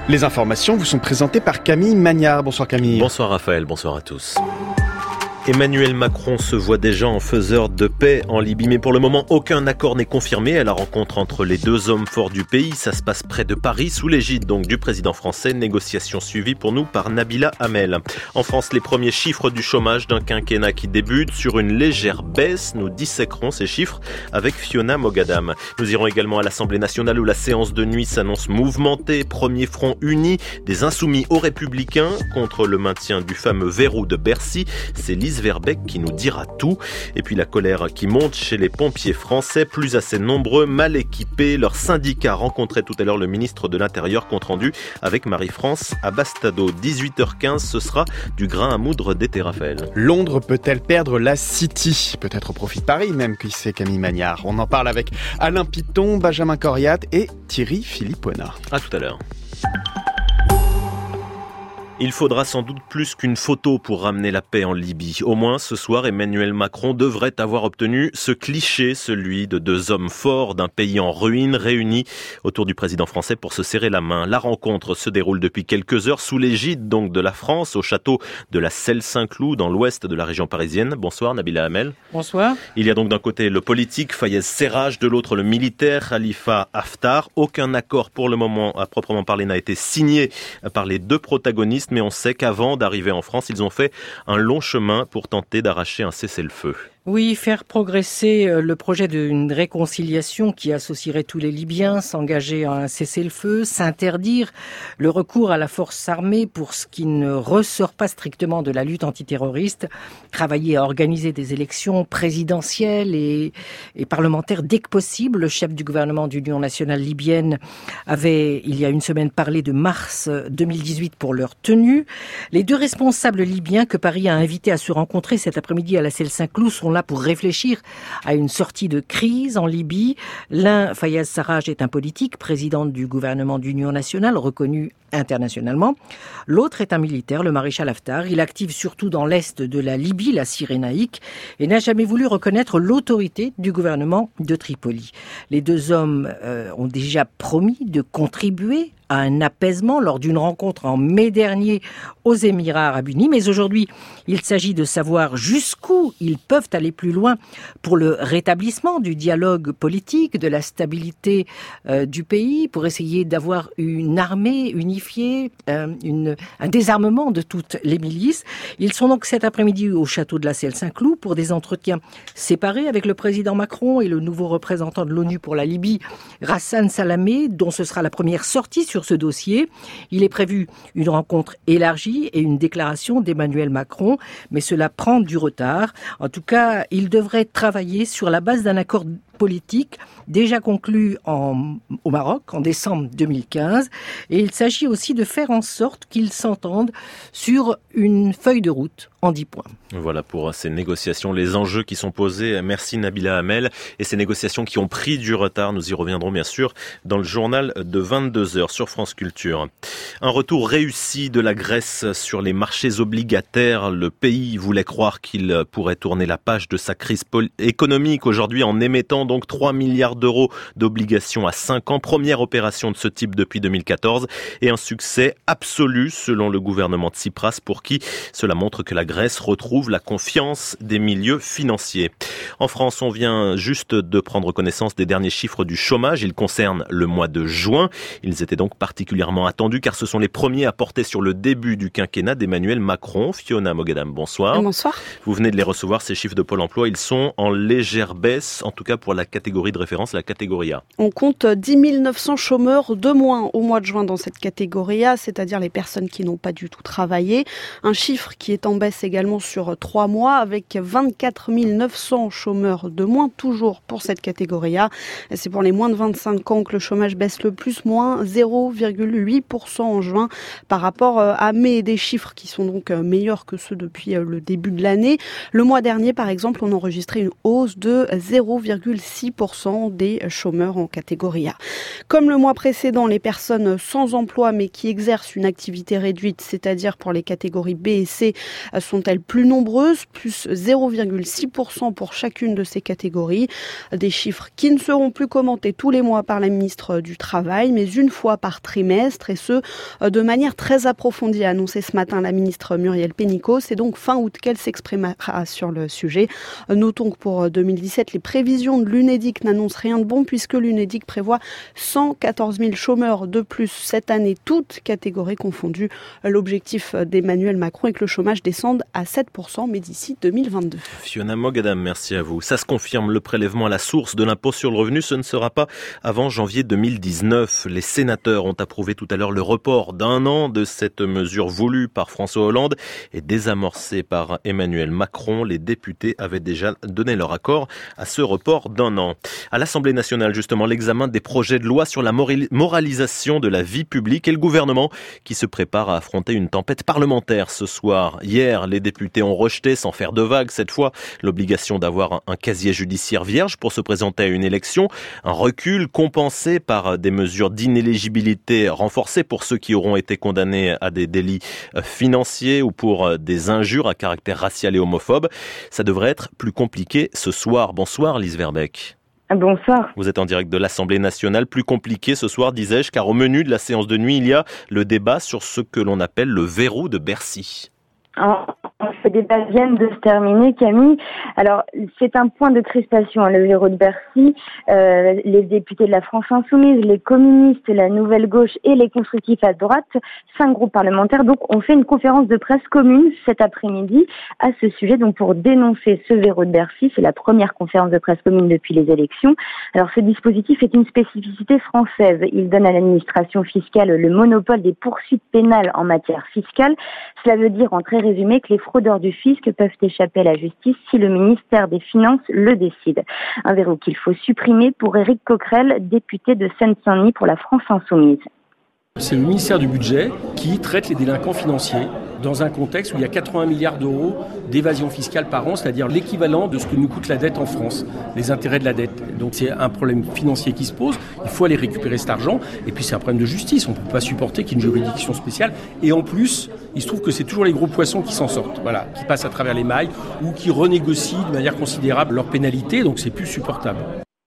Les informations vous sont présentées par Camille Magnard. Bonsoir Camille. Bonsoir Raphaël, bonsoir à tous. Emmanuel Macron se voit déjà en faiseur de paix en Libye, mais pour le moment, aucun accord n'est confirmé à la rencontre entre les deux hommes forts du pays. Ça se passe près de Paris, sous l'égide donc du président français. Négociations suivies pour nous par Nabila Hamel. En France, les premiers chiffres du chômage d'un quinquennat qui débute sur une légère baisse. Nous disséquerons ces chiffres avec Fiona Mogadam. Nous irons également à l'Assemblée nationale où la séance de nuit s'annonce mouvementée. Premier front uni des insoumis aux républicains contre le maintien du fameux verrou de Bercy. C'est Lise Verbeck qui nous dira tout. Et puis la colère qui monte chez les pompiers français, plus assez nombreux, mal équipés. Leur syndicat rencontrait tout à l'heure le ministre de l'Intérieur, compte rendu avec Marie-France Abastado. 18h15, ce sera du grain à moudre d'été, Raphaël. Londres peut-elle perdre la City ? Peut-être au profit de Paris même, qui sait Camille Magnard. On en parle avec Alain Piton, Benjamin Coriat et Thierry Philippona. À tout à l'heure. Il faudra sans doute plus qu'une photo pour ramener la paix en Libye. Au moins, ce soir, Emmanuel Macron devrait avoir obtenu ce cliché, celui de deux hommes forts d'un pays en ruine réunis autour du président français pour se serrer la main. La rencontre se déroule depuis quelques heures sous l'égide donc de la France, au château de la Celle-Saint-Cloud, dans l'ouest de la région parisienne. Bonsoir Nabila Hamel. Bonsoir. Il y a donc d'un côté le politique, Fayez Serraj, de l'autre le militaire, Khalifa Haftar. Aucun accord pour le moment, à proprement parler, n'a été signé par les deux protagonistes. Mais on sait qu'avant d'arriver en France, ils ont fait un long chemin pour tenter d'arracher un cessez-le-feu. Oui, faire progresser le projet d'une réconciliation qui associerait tous les Libyens, s'engager à un cessez-le-feu, s'interdire le recours à la force armée pour ce qui ne ressort pas strictement de la lutte antiterroriste, travailler à organiser des élections présidentielles et parlementaires dès que possible. Le chef du gouvernement d'Union nationale libyenne avait, il y a une semaine, parlé de mars 2018 pour leur tenue. Les deux responsables libyens que Paris a invités à se rencontrer cet après-midi à la Celle-Saint-Cloud sont là pour réfléchir à une sortie de crise en Libye. L'un, Fayez Sarraj, est un politique, président du gouvernement d'Union nationale, reconnu internationalement. L'autre est un militaire, le maréchal Haftar. Il active surtout dans l'est de la Libye, la Cyrénaïque, et n'a jamais voulu reconnaître l'autorité du gouvernement de Tripoli. Les deux hommes ont déjà promis de contribuer à un apaisement lors d'une rencontre en mai dernier aux Émirats arabes unis. Mais aujourd'hui, il s'agit de savoir jusqu'où ils peuvent aller plus loin pour le rétablissement du dialogue politique, de la stabilité du pays, pour essayer d'avoir une armée unifiée, un désarmement de toutes les milices. Ils sont donc cet après-midi au château de la Celle-Saint-Cloud pour des entretiens séparés avec le président Macron et le nouveau représentant de l'ONU pour la Libye, Ghassan Salamé, dont ce sera la première sortie sur ce dossier. Il est prévu une rencontre élargie et une déclaration d'Emmanuel Macron, mais cela prend du retard. En tout cas, il devrait travailler sur la base d'un accord politique déjà conclu au Maroc en décembre 2015. Et il s'agit aussi de faire en sorte qu'ils s'entendent sur une feuille de route en 10 points. Voilà pour ces négociations, les enjeux qui sont posés. Merci Nabila Hamel. Et ces négociations qui ont pris du retard, nous y reviendrons bien sûr dans le journal de 22h sur France Culture. Un retour réussi de la Grèce sur les marchés obligataires. Le pays voulait croire qu'il pourrait tourner la page de sa crise économique aujourd'hui en émettant donc 3 milliards d'euros d'obligations à 5 ans. Première opération de ce type depuis 2014 et un succès absolu selon le gouvernement de Tsipras pour qui cela montre que la Grèce retrouve la confiance des milieux financiers. En France, on vient juste de prendre connaissance des derniers chiffres du chômage. Ils concernent le mois de juin. Ils étaient donc particulièrement attendus car ce sont les premiers à porter sur le début du quinquennat d'Emmanuel Macron. Fiona Mogadam, bonsoir. Bonsoir. Vous venez de les recevoir, ces chiffres de Pôle emploi. Ils sont en légère baisse, en tout cas pour la catégorie de référence, la catégorie A. On compte 10 900 chômeurs de moins au mois de juin dans cette catégorie A, c'est-à-dire les personnes qui n'ont pas du tout travaillé. Un chiffre qui est en baisse également sur 3 mois avec 24 900 chômeurs de moins toujours pour cette catégorie A. C'est pour les moins de 25 ans que le chômage baisse le plus, moins 0,8% en juin par rapport à mai. Des chiffres qui sont donc meilleurs que ceux depuis le début de l'année. Le mois dernier, par exemple, on enregistrait une hausse de 0,6%. 0,6% des chômeurs en catégorie A. Comme le mois précédent, les personnes sans emploi mais qui exercent une activité réduite, c'est-à-dire pour les catégories B et C, sont-elles plus nombreuses, plus 0,6% pour chacune de ces catégories. Des chiffres qui ne seront plus commentés tous les mois par la ministre du Travail, mais une fois par trimestre, et ce, de manière très approfondie, a annoncé ce matin la ministre Muriel Pénicaud. C'est donc fin août qu'elle s'exprimera sur le sujet. Notons que pour 2017, les prévisions de l'Unédic n'annoncent rien de bon puisque l'Unédic prévoit 114 000 chômeurs de plus cette année, toutes catégories confondues. L'objectif d'Emmanuel Macron est que le chômage descende à 7%, mais d'ici 2022. Fiona Mogadam, merci à vous. Ça se confirme, le prélèvement à la source de l'impôt sur le revenu, ce ne sera pas avant janvier 2019. Les sénateurs ont approuvé tout à l'heure le report d'1 an de cette mesure voulue par François Hollande et désamorcée par Emmanuel Macron. Les députés avaient déjà donné leur accord à ce report d'1 an. À l'Assemblée nationale, justement, l'examen des projets de loi sur la moralisation de la vie publique et le gouvernement qui se prépare à affronter une tempête parlementaire ce soir. Hier, les députés ont rejeté, sans faire de vagues cette fois, l'obligation d'avoir un casier judiciaire vierge pour se présenter à une élection. Un recul compensé par des mesures d'inéligibilité renforcées pour ceux qui auront été condamnés à des délits financiers ou pour des injures à caractère racial et homophobe. Ça devrait être plus compliqué ce soir. Bonsoir Lise Verbeek. Bonsoir. Vous êtes en direct de l'Assemblée nationale. Plus compliqué ce soir, disais-je, car au menu de la séance de nuit, il y a le débat sur ce que l'on appelle le verrou de Bercy. Ces débats viennent de se terminer, Camille. Alors, c'est un point de crispation, le verrou de Bercy. Les députés de la France Insoumise, les communistes, la Nouvelle Gauche et les constructifs à droite, 5 groupes parlementaires, donc, ont fait une conférence de presse commune cet après-midi à ce sujet, donc pour dénoncer ce verrou de Bercy. C'est la première conférence de presse commune depuis les élections. Alors, ce dispositif est une spécificité française. Il donne à l'administration fiscale le monopole des poursuites pénales en matière fiscale. Cela veut dire, en très résumé, que les fraudeurs du fisc peuvent échapper à la justice si le ministère des Finances le décide. Un verrou qu'il faut supprimer pour Éric Coquerel, député de Seine-Saint-Denis pour la France Insoumise. C'est le ministère du Budget qui traite les délinquants financiers dans un contexte où il y a 80 milliards d'euros d'évasion fiscale par an, c'est-à-dire l'équivalent de ce que nous coûte la dette en France, les intérêts de la dette. Donc c'est un problème financier qui se pose, il faut aller récupérer cet argent, et puis c'est un problème de justice, on ne peut pas supporter qu'il y ait une juridiction spéciale, et en plus, il se trouve que c'est toujours les gros poissons qui s'en sortent, voilà, qui passent à travers les mailles, ou qui renégocient de manière considérable leurs pénalités, donc c'est plus supportable.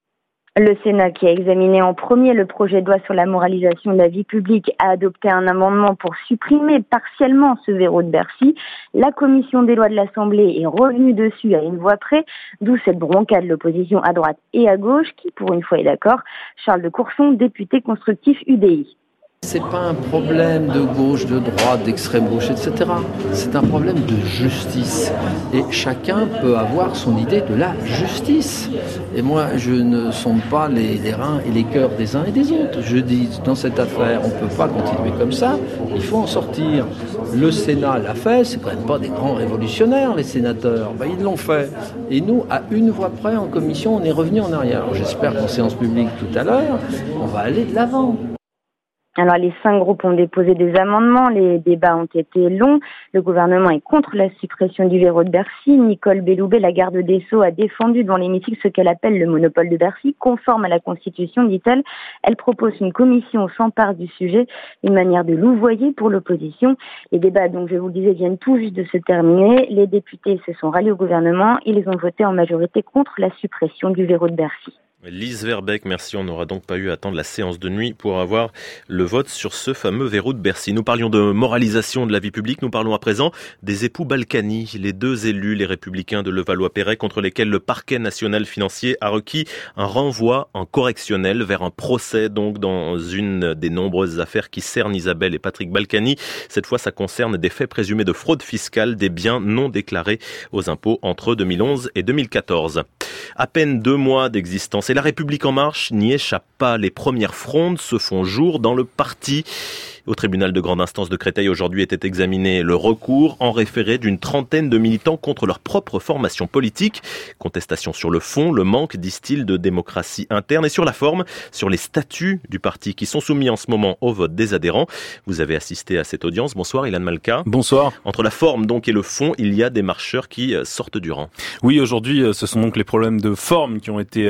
Le Sénat, qui a examiné en premier le projet de loi sur la moralisation de la vie publique, a adopté un amendement pour supprimer partiellement ce verrou de Bercy. La commission des lois de l'Assemblée est revenue dessus à une voix près, d'où cette bronca de l'opposition à droite et à gauche, qui pour une fois est d'accord. Charles de Courson, député constructif UDI. C'est pas un problème de gauche, de droite, d'extrême gauche, etc. C'est un problème de justice. Et chacun peut avoir son idée de la justice. Et moi, je ne sonde pas les reins et les cœurs des uns et des autres. Je dis, dans cette affaire, on ne peut pas continuer comme ça. Il faut en sortir. Le Sénat l'a fait. C'est quand même pas des grands révolutionnaires, les sénateurs. Ben, ils l'ont fait. Et nous, à une voix près, en commission, on est revenu en arrière. Alors, j'espère qu'en séance publique tout à l'heure, on va aller de l'avant. Alors, les 5 groupes ont déposé des amendements. Les débats ont été longs. Le gouvernement est contre la suppression du verrou de Bercy. Nicole Belloubet, la garde des Sceaux, a défendu devant l'hémicycle ce qu'elle appelle le monopole de Bercy, conforme à la Constitution, dit-elle. Elle propose une commission au s'empare du sujet, une manière de louvoyer pour l'opposition. Les débats, donc, je vous le disais, viennent tout juste de se terminer. Les députés se sont ralliés au gouvernement. Ils ont voté en majorité contre la suppression du verrou de Bercy. Lise Verbeek, merci. On n'aura donc pas eu à attendre la séance de nuit pour avoir le vote sur ce fameux verrou de Bercy. Nous parlions de moralisation de la vie publique. Nous parlons à présent des époux Balkany, les 2 élus, les Républicains de Levallois-Perret, contre lesquels le parquet national financier a requis un renvoi en correctionnel vers un procès, donc, dans une des nombreuses affaires qui cernent Isabelle et Patrick Balkany. Cette fois, ça concerne des faits présumés de fraude fiscale, des biens non déclarés aux impôts entre 2011 et 2014. À peine 2 mois d'existence et La République en marche n'y échappe pas. Les premières frondes se font jour dans le parti. Au tribunal de grande instance de Créteil, aujourd'hui, était examiné le recours en référé d'une trentaine de militants contre leur propre formation politique. Contestation sur le fond, le manque, disent-ils, de démocratie interne, et sur la forme, sur les statuts du parti qui sont soumis en ce moment au vote des adhérents. Vous avez assisté à cette audience. Bonsoir, Ilan Malka. Bonsoir. Entre la forme donc et le fond, il y a des marcheurs qui sortent du rang. Oui, aujourd'hui, ce sont donc les problèmes de forme qui ont été examinés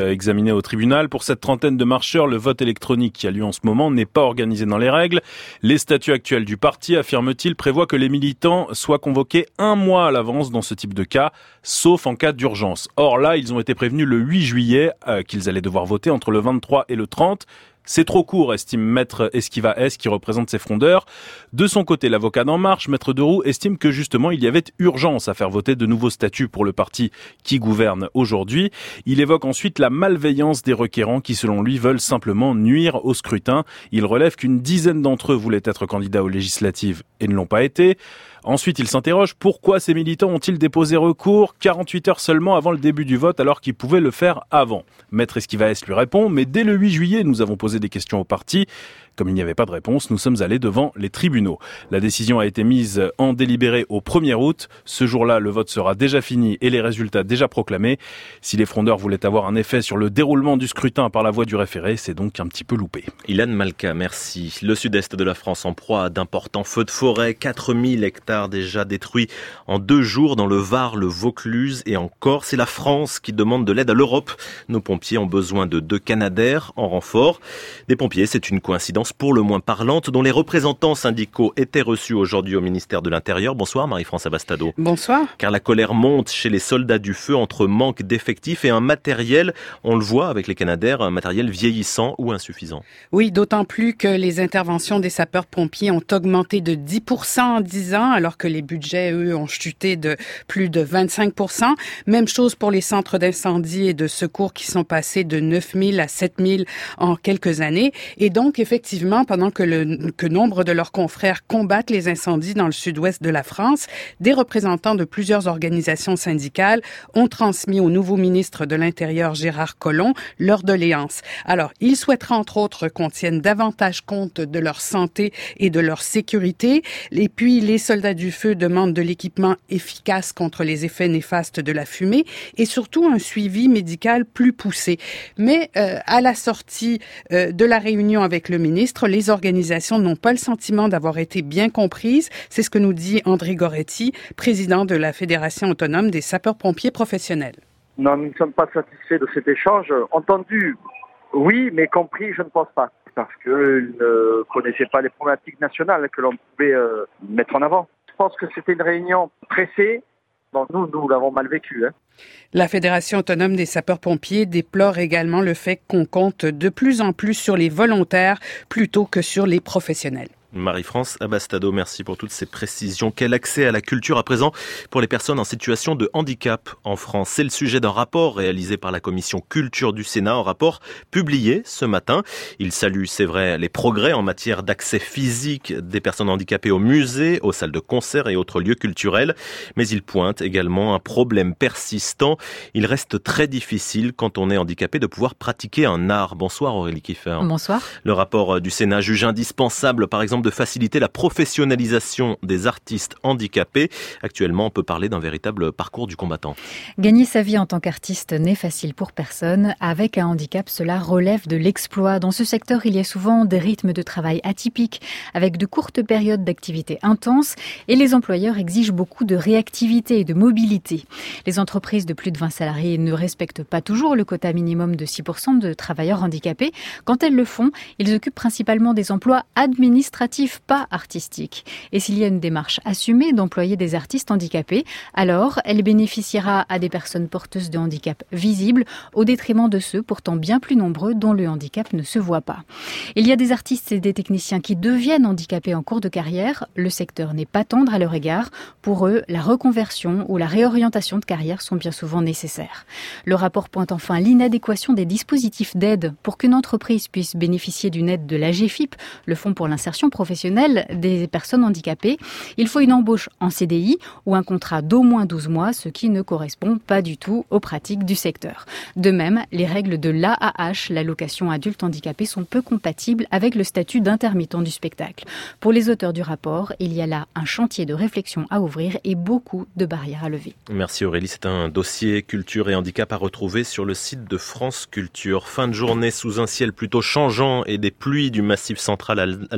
examiné au tribunal. Pour cette trentaine de marcheurs, le vote électronique qui a lieu en ce moment n'est pas organisé dans les règles. Les statuts actuels du parti, affirme-t-il, prévoient que les militants soient convoqués 1 mois à l'avance dans ce type de cas, sauf en cas d'urgence. Or là, ils ont été prévenus le 8 juillet qu'ils allaient devoir voter entre le 23 et le 30. C'est trop court, estime Maître Esquiva S, qui représente ces frondeurs. De son côté, l'avocat d'En Marche, Maître Deroux, estime que justement il y avait urgence à faire voter de nouveaux statuts pour le parti qui gouverne aujourd'hui. Il évoque ensuite la malveillance des requérants qui, selon lui, veulent simplement nuire au scrutin. Il relève qu'une dizaine d'entre eux voulaient être candidats aux législatives et ne l'ont pas été. Ensuite, il s'interroge, pourquoi ces militants ont-ils déposé recours 48 heures seulement avant le début du vote alors qu'ils pouvaient le faire avant? Maître Esquiva S lui répond, mais dès le 8 juillet, nous avons posé des questions au parti. Comme il n'y avait pas de réponse, nous sommes allés devant les tribunaux. La décision a été mise en délibéré au 1er août. Ce jour-là, le vote sera déjà fini et les résultats déjà proclamés. Si les frondeurs voulaient avoir un effet sur le déroulement du scrutin par la voie du référé, c'est donc un petit peu loupé. Ilan Malka, merci. Le sud-est de la France en proie à d'importants feux de forêt. 4000 hectares déjà détruits en 2 jours dans le Var, le Vaucluse et encore. C'est la France qui demande de l'aide à l'Europe. Nos pompiers ont besoin de 2 Canadair en renfort. Des pompiers, c'est une coïncidence pour le moins parlante, dont les représentants syndicaux étaient reçus aujourd'hui au ministère de l'Intérieur. Bonsoir Marie-France Abastado. Bonsoir. Car la colère monte chez les soldats du feu entre manque d'effectifs et un matériel, on le voit avec les Canadair, un matériel vieillissant ou insuffisant. Oui, d'autant plus que les interventions des sapeurs-pompiers ont augmenté de 10% en 10 ans, alors que les budgets, eux, ont chuté de plus de 25%. Même chose pour les centres d'incendie et de secours qui sont passés de 9000 à 7000 en quelques années. Et donc, effectivement, pendant que nombre de leurs confrères combattent les incendies dans le sud-ouest de la France, des représentants de plusieurs organisations syndicales ont transmis au nouveau ministre de l'Intérieur, Gérard Collomb, leur doléance. Alors, ils souhaiteraient entre autres qu'on tienne davantage compte de leur santé et de leur sécurité. Et puis, les soldats du feu demandent de l'équipement efficace contre les effets néfastes de la fumée et surtout un suivi médical plus poussé. Mais à la sortie de la réunion avec le ministre, les organisations n'ont pas le sentiment d'avoir été bien comprises. C'est ce que nous dit André Goretti, président de la Fédération autonome des sapeurs-pompiers professionnels. Non, nous ne sommes pas satisfaits de cet échange. Entendu, oui, mais compris, je ne pense pas. Parce qu'ils ne connaissaient pas les problématiques nationales que l'on pouvait mettre en avant. Je pense que c'était une réunion pressée. Donc nous l'avons mal vécu. La Fédération autonome des sapeurs-pompiers déplore également le fait qu'on compte de plus en plus sur les volontaires plutôt que sur les professionnels. Marie-France Abastado, merci pour toutes ces précisions. Quel accès à la culture à présent pour les personnes en situation de handicap en France? C'est le sujet d'un rapport réalisé par la commission culture du Sénat, un rapport publié ce matin. Il salue, c'est vrai, les progrès en matière d'accès physique des personnes handicapées aux musées, aux salles de concert et autres lieux culturels. Mais il pointe également un problème persistant. Il reste très difficile quand on est handicapé de pouvoir pratiquer un art. Bonsoir Aurélie Kiefer. Bonsoir. Le rapport du Sénat juge indispensable, par exemple, de faciliter la professionnalisation des artistes handicapés. Actuellement, on peut parler d'un véritable parcours du combattant. Gagner sa vie en tant qu'artiste n'est facile pour personne. Avec un handicap, cela relève de l'exploit. Dans ce secteur, il y a souvent des rythmes de travail atypiques, avec de courtes périodes d'activité intense, et les employeurs exigent beaucoup de réactivité et de mobilité. Les entreprises de plus de 20 salariés ne respectent pas toujours le quota minimum de 6% de travailleurs handicapés. Quand elles le font, ils occupent principalement des emplois administratifs, pas artistiques. Et s'il y a une démarche assumée d'employer des artistes handicapés, alors elle bénéficiera à des personnes porteuses de handicap visibles au détriment de ceux pourtant bien plus nombreux dont le handicap ne se voit pas. Il y a des artistes et des techniciens qui deviennent handicapés en cours de carrière. Le secteur n'est pas tendre à leur égard. Pour eux, la reconversion ou la réorientation de carrière sont bien souvent nécessaires. Le rapport pointe enfin l'inadéquation des dispositifs d'aide pour qu'une entreprise puisse bénéficier d'une aide de l'AGEFIP, le Fonds pour l'insertion professionnelle des personnes handicapées. Il faut une embauche en CDI ou un contrat d'au moins 12 mois, ce qui ne correspond pas du tout aux pratiques du secteur. De même, les règles de l'AAH, l'allocation adulte handicapé, sont peu compatibles avec le statut d'intermittent du spectacle. Pour les auteurs du rapport, il y a là un chantier de réflexion à ouvrir et beaucoup de barrières à lever. Merci Aurélie, c'est un dossier culture et handicap à retrouver sur le site de France Culture. Fin de journée sous un ciel plutôt changeant et des pluies du Massif central à l'Alsace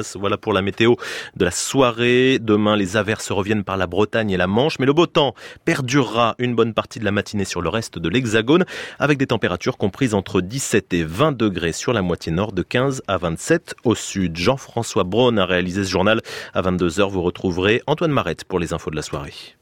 glace. Voilà pour la météo de la soirée. Demain, les averses reviennent par la Bretagne et la Manche, mais le beau temps perdurera une bonne partie de la matinée sur le reste de l'Hexagone, avec des températures comprises entre 17 et 20 degrés sur la moitié nord, de 15 à 27 au sud. Jean-François Braun a réalisé ce journal. À 22h, vous retrouverez Antoine Marette pour les infos de la soirée.